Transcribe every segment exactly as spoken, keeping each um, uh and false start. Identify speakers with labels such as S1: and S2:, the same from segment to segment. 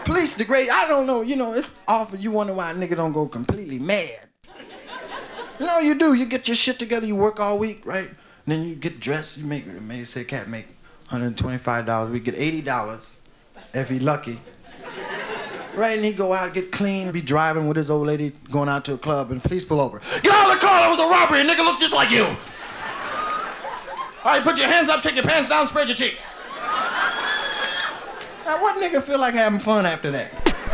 S1: police degrade. I don't know. You know, it's awful. You wonder why a nigga don't go completely mad. You know, you do. You get your shit together. You work all week, right? And then you get dressed. You make, may say, cat make one hundred twenty-five dollars. We get eighty dollars if he lucky. Right, and he go out, get clean, be driving with his old lady, going out to a club, and police pull over. Get out of the car, that was a robbery, a nigga look just like you. All right, put your hands up, take your pants down, spread your cheeks. Now, what nigga feel like having fun after that?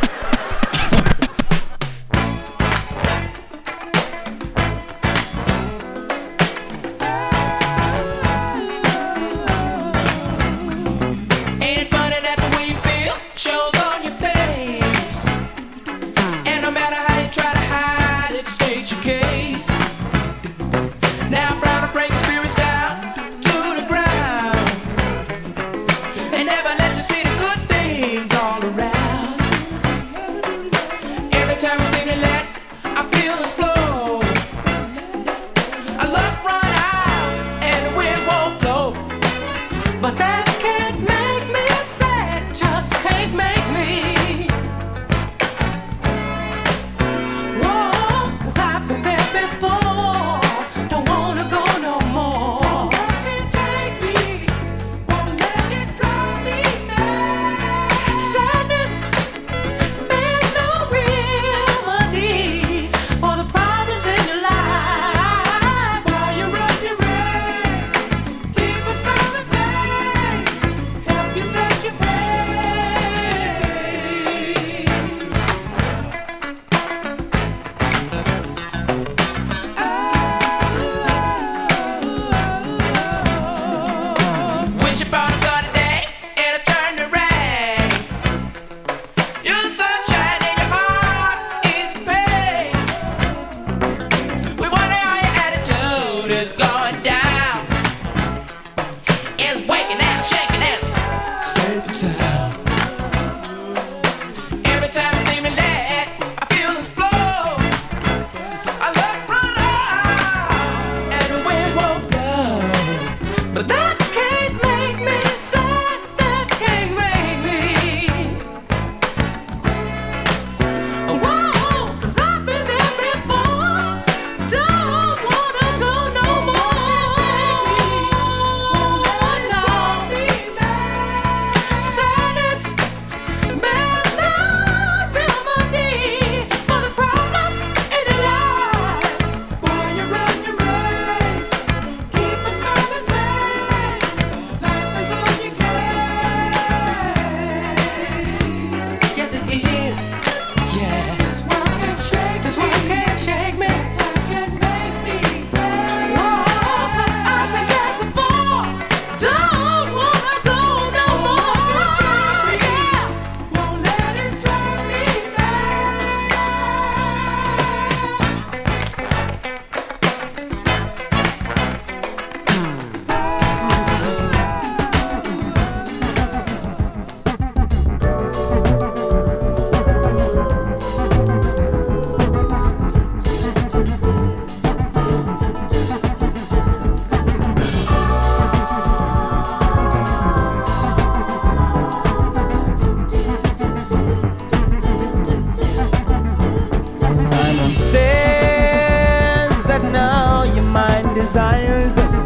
S2: Desires a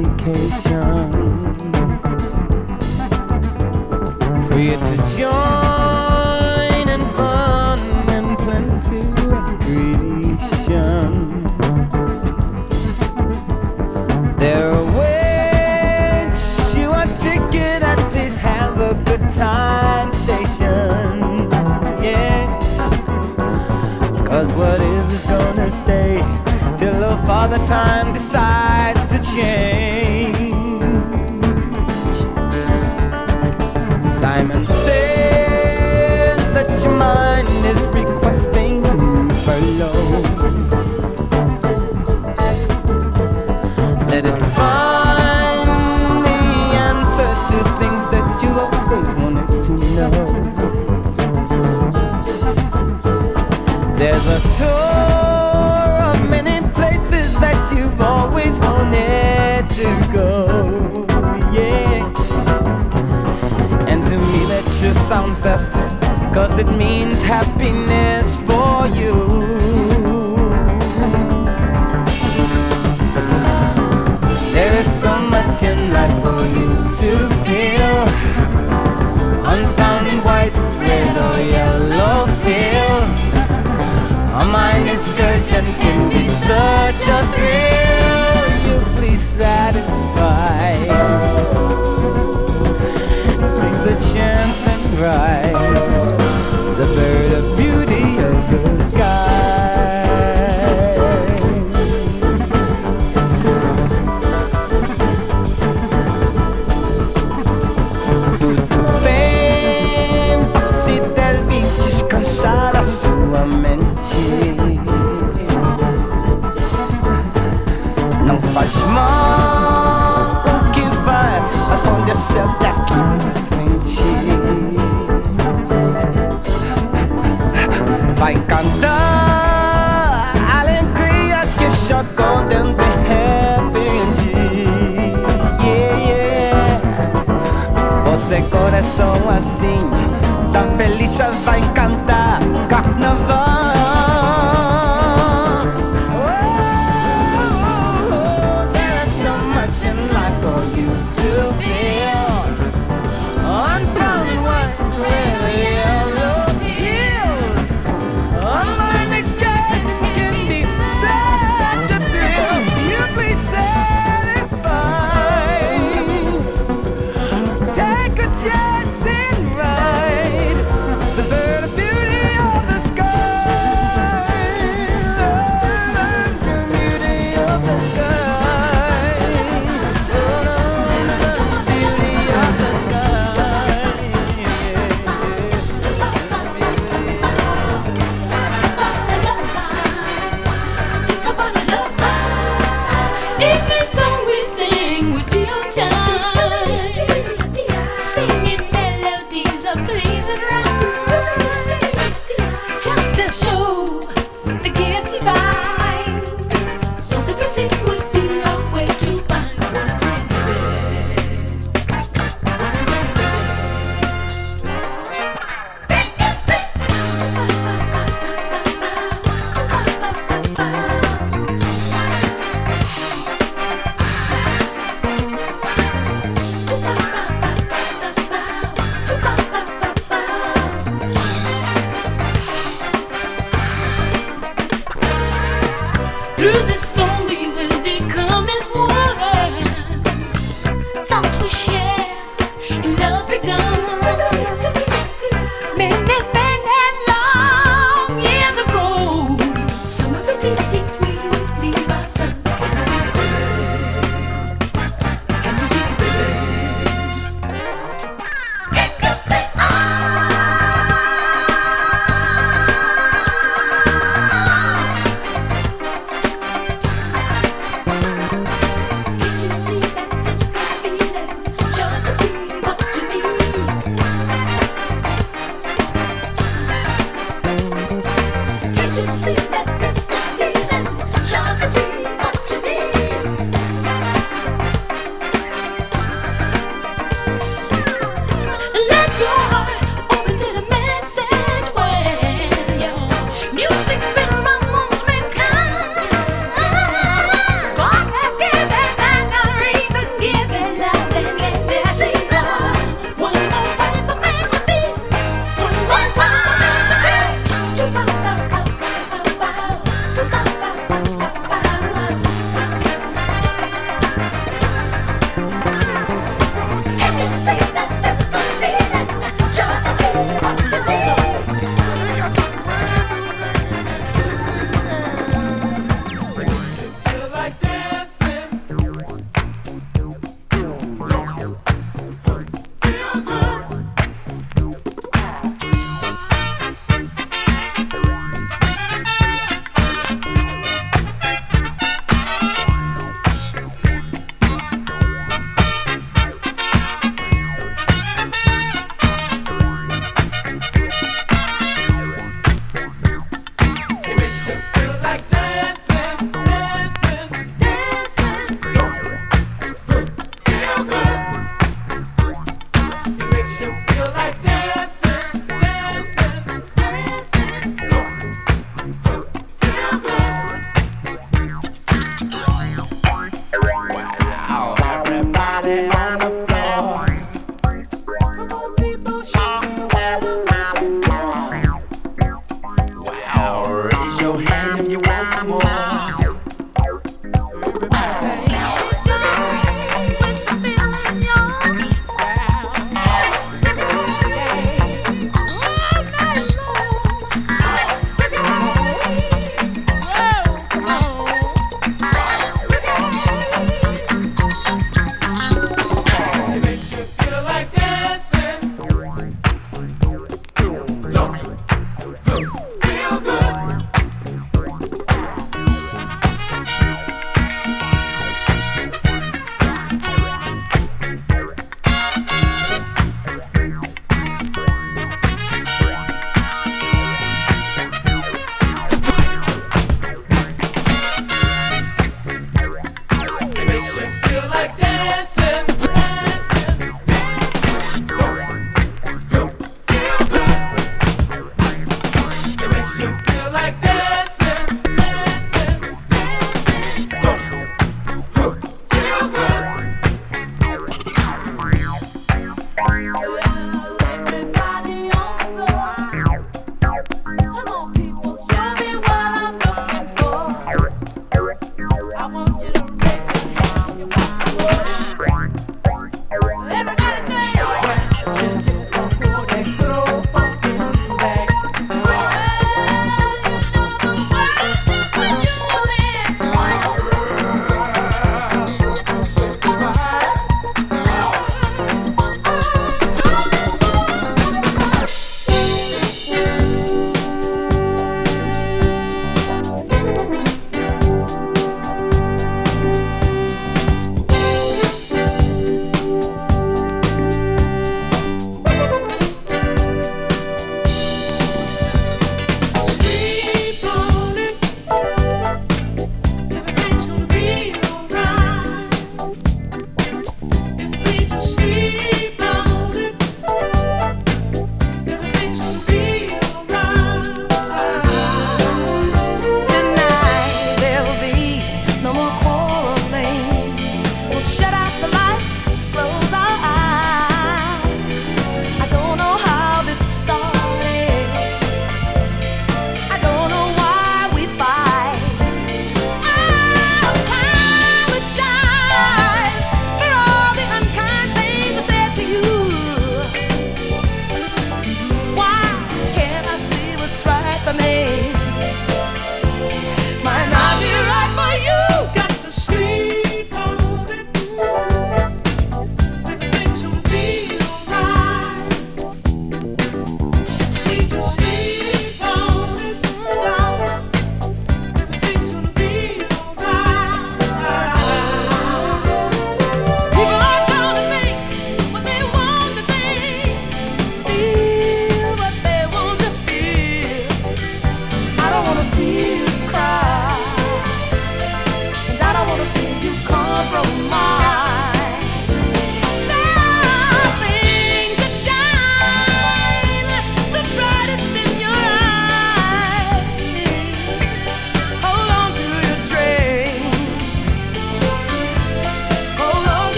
S2: vacation, free to join in fun and plenty recreation. There awaits you a ticket at this have a good time station, yeah. Cause what is is gonna stay till the father time decides to change. Simon says that your mind is requesting below. Let it find the answer to things that you always wanted to know. There's a tour of many places that you've always wanted to go, yeah. And to me that just sounds best 'cause it means happiness for you. There is so much in life for you to feel, unfound in white, red or yellow fields. A mind excursion can be such a thrill. You please satisfy. Take the chance and ride the bird of beauty of the sky. Tu tu bem, se deve descansar a sua mente. Não faz mal o que vai acontecer daqui pra frente. Vai cantar a alegria que chegou dentro de repente. Yeah, yeah. Você coração assim, tão feliz, vai cantar carnaval.
S3: Chance and ride the bird of beauty of the sky.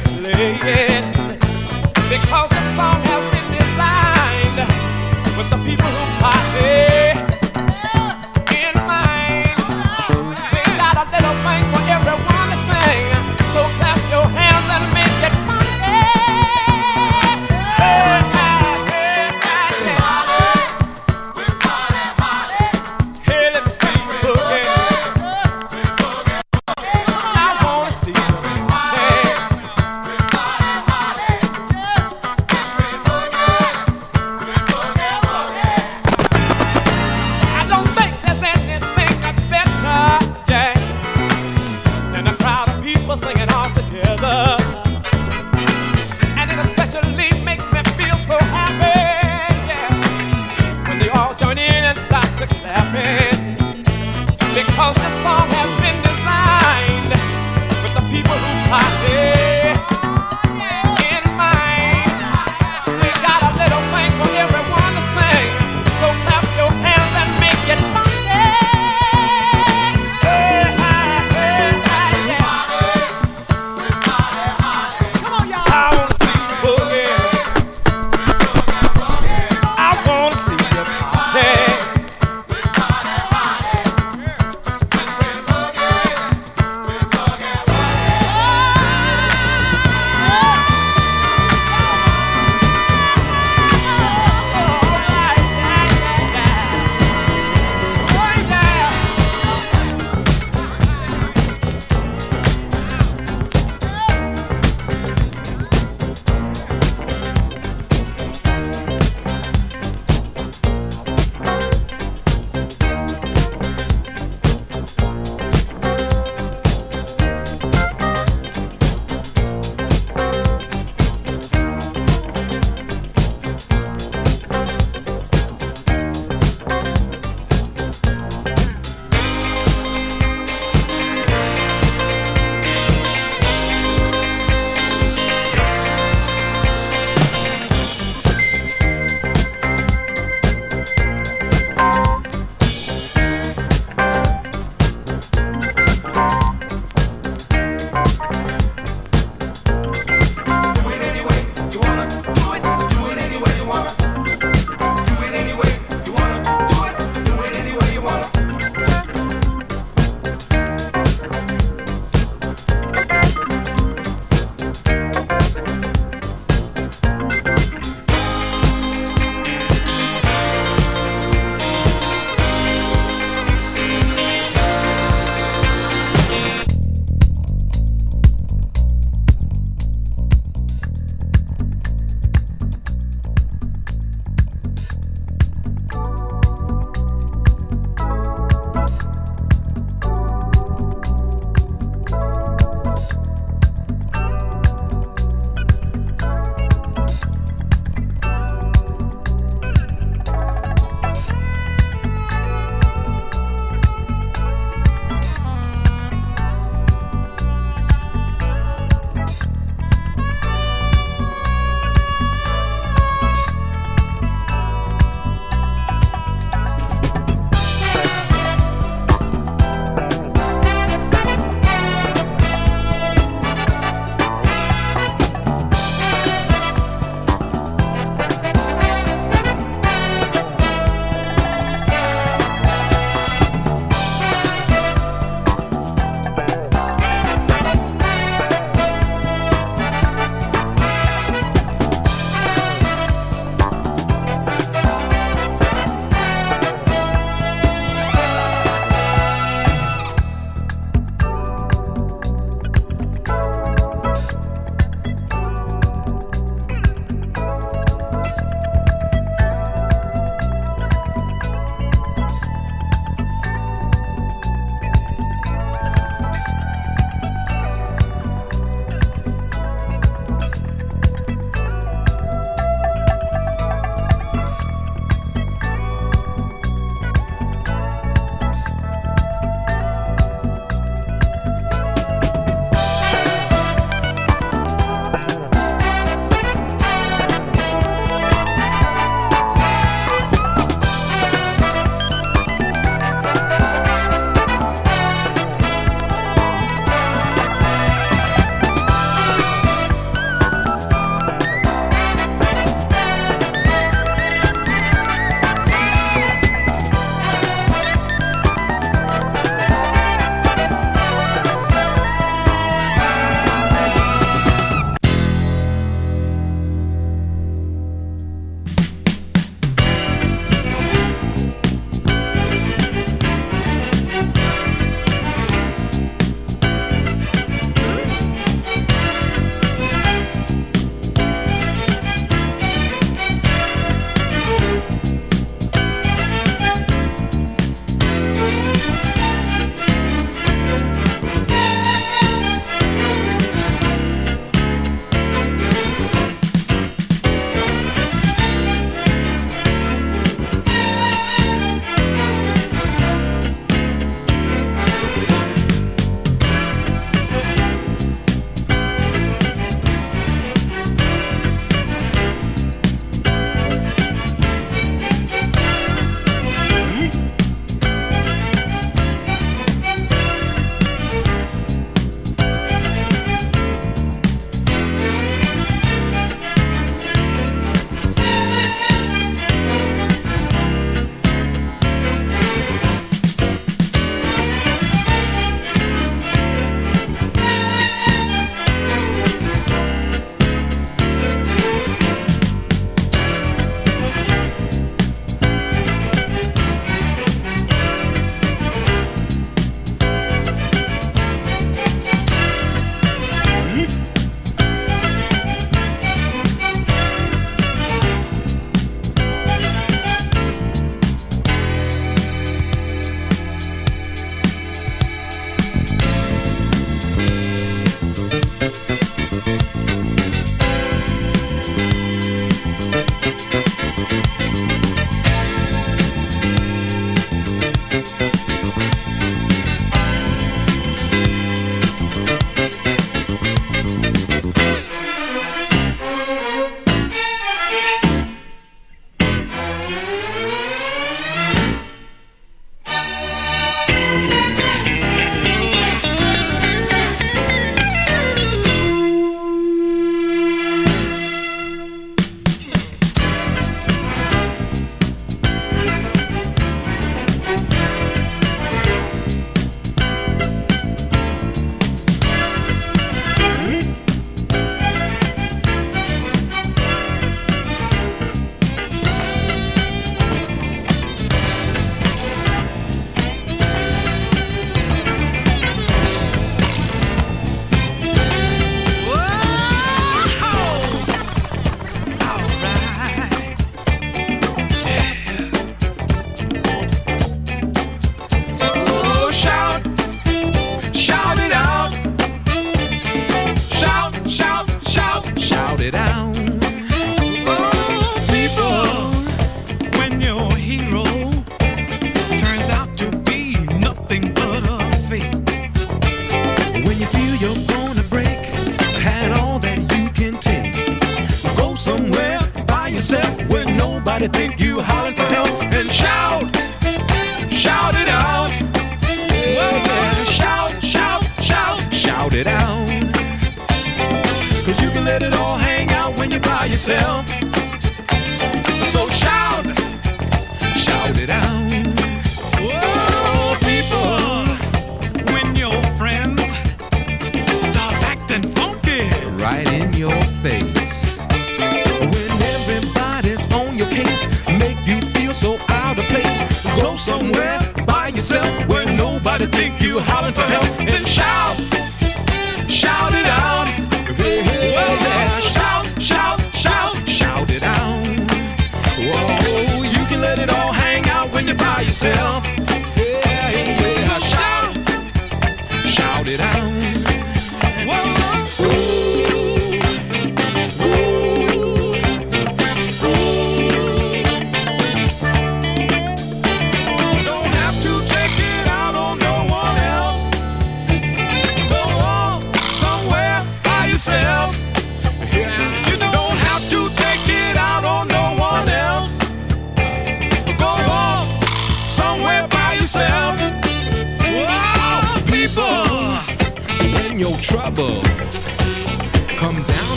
S3: we're playing, because the song has been designed with the people who party in mind. We got a little thing for everyone to sing, so clap your hands and make it funky. Hey, hey, hey, hey. We party, party. Hey, let me see you boogie. I wanna see you. Hey.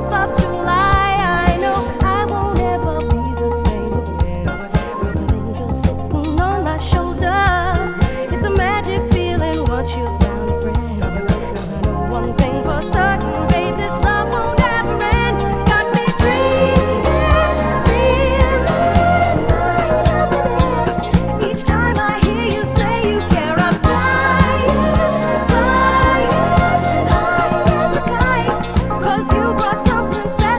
S4: fourth of July, I know I won't ever be the same again. There's an angel sitting on my shoulder. It's a magic feeling once you found a friend. 'Cause I know one thing for certain, babe, this love won't ever end. Got me dreaming, dreaming. Each time I hear you say you care, I'm flying, flying high as a kite. 'Cause you brought something special.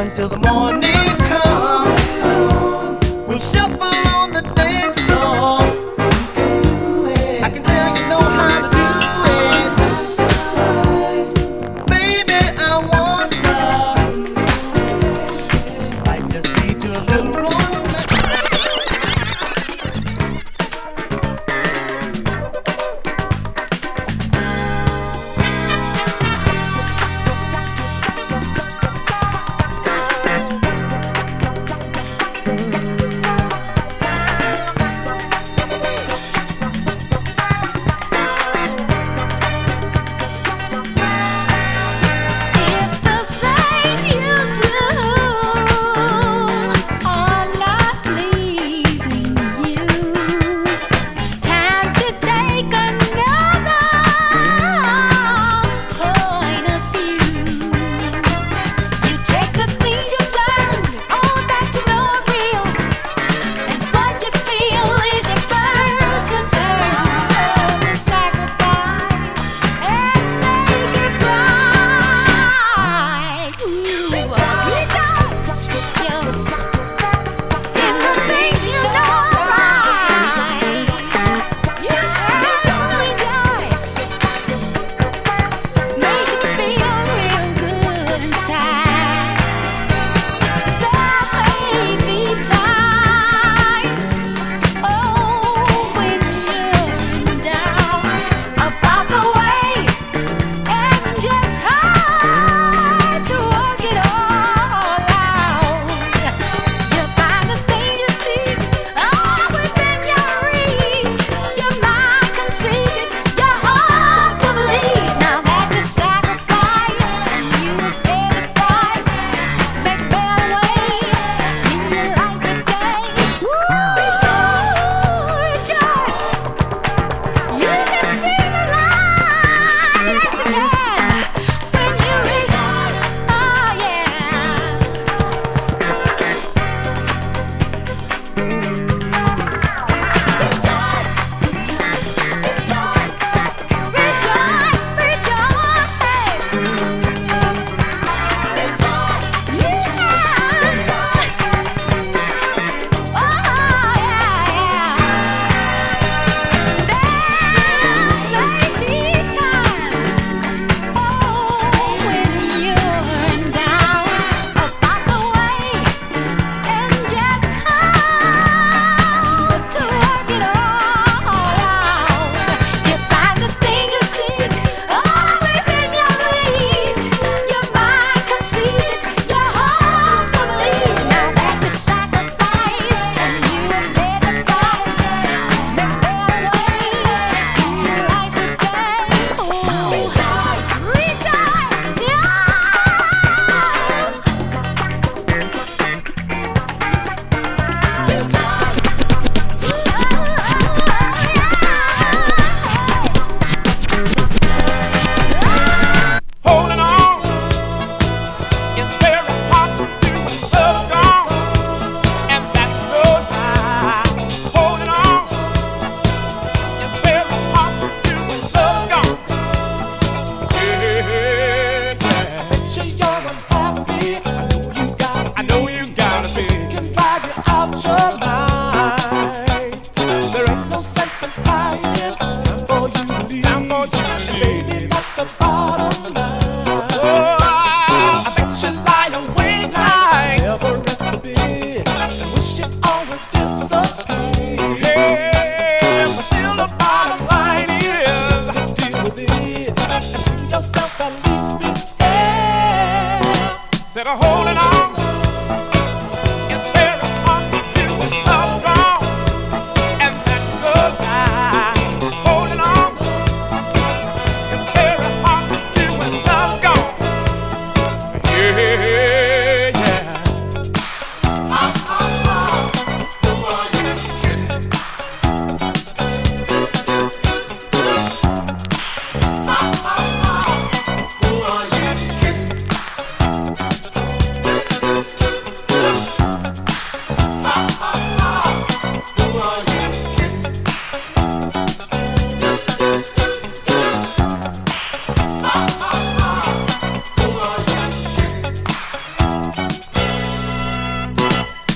S5: until the morning comes. We'll shuffle on the dance floor. I can tell you know how to do it. Baby, I want to. I just need you a little romance.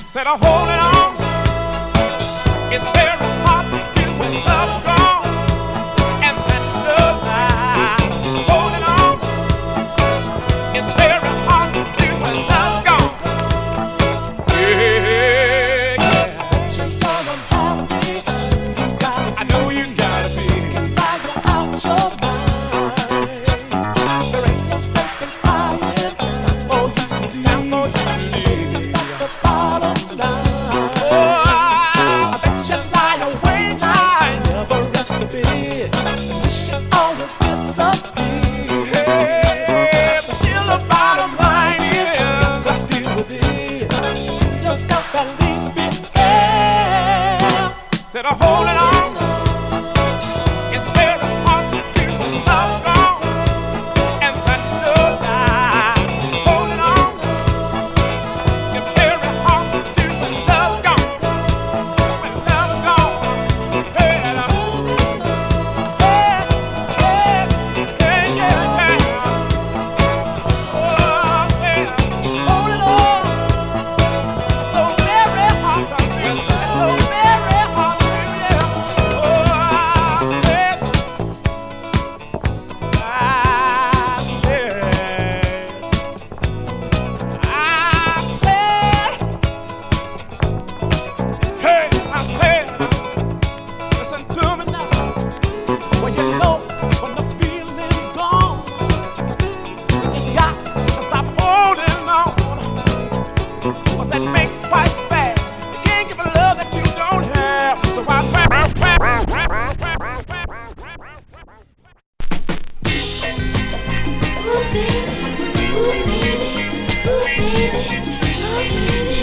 S3: Said I'm holding on. It's very hard to do when love's gone, and that's no lie. Holding on. It's very hard to do when love's gone. Yeah, yeah. I know you gotta be.
S5: Out your mind. There ain't no sense in crying. It's time for you to leave.
S3: Time for you to leave.
S5: That's the bottom line.
S3: Oh,
S5: I bet you lie awake nights and never rest a bit. Wish it all would disappear.
S3: yeah, but still the bottom line
S5: Yes,
S3: is
S5: you got to deal with it. Tell yourself at least be fair.
S3: said I'm holding on. It's very hard to do when love's gone, and that's no lie. Holding on. It's very hard to do when love's gone, when love's gone. Hey, yeah, yeah, yeah, yeah. Oh, say,
S5: Hold it on.
S3: so very hard to do. So very hard to do, yeah. Oh, I said, I said, I said, hey, I said, listen to me now.
S5: Well, you know when the feeling's gone, you got
S3: To stop holding on, 'cause that makes it twice bad. You can't give a love that you don't have. So I
S4: Ooh, baby, ooh, baby, ooh, baby, oh, baby,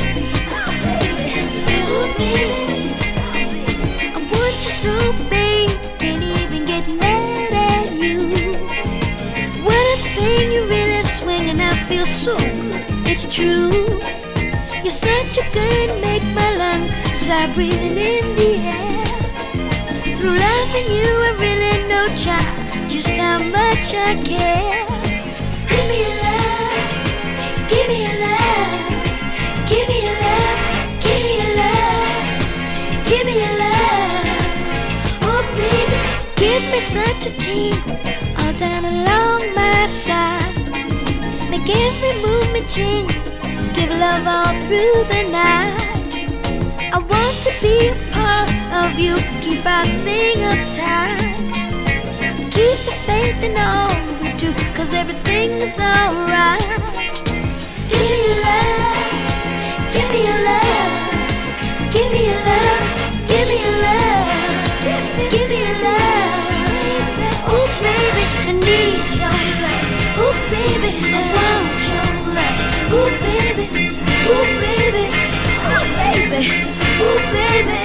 S4: ooh, baby. I want you so bad, can't even get mad at you. What a thing, you really swing and I feel so good, it's true. You're such a good, make my lungs start breathing in the air. Through loving you, I really know, child, just how much I care. Give me your love, give me your love, give me your love, give me your love, give me your love. Oh baby, give me such a team, all down along my side. Make every movement change, give love all through the night. I want to be a part of you, keep our thing uptight. Keep the faith in all we do, 'cause everything is alright. Give me your love, give me your love, give me your love, give me your love, give me your love. Ooh baby, I need your love. Ooh baby, I want your love. Ooh baby, ooh baby, ooh baby, ooh baby.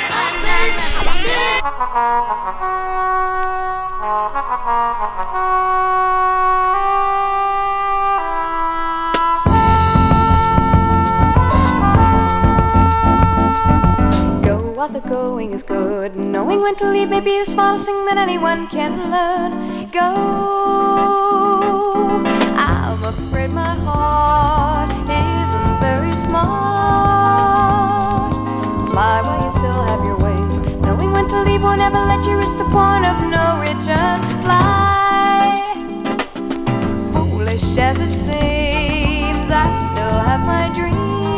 S6: Go while the going is good. Knowing when to leave may be the smallest thing that anyone can learn. Go. I'm afraid my heart isn't very smart. Fly while you still have your wings. Knowing when to leave won't ever let you reach the point of no return. Fly. Foolish as it seems, I still have my dreams.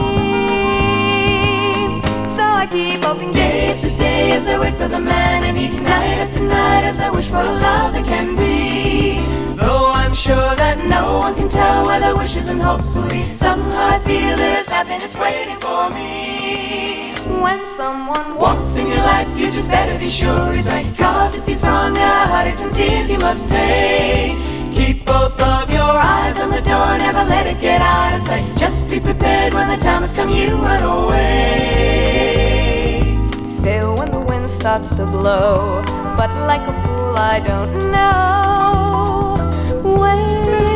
S6: So I keep hoping day after day as I wait for the man, and each night after night as I wish for a love that can be. Though I'm sure that no one can tell whether wishes and hopefully somehow I feel there's happiness waiting for me. When someone walks in your life, you just better be sure he's right, 'cause if he's wrong, there are heartaches and tears you must pay. Keep both of your eyes on the door, never let it get out of sight. Just be prepared when the time has come, you run away. Sail when the wind starts to blow, but like a fool I don't know when